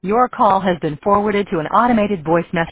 Your call has been forwarded to an automated voice message.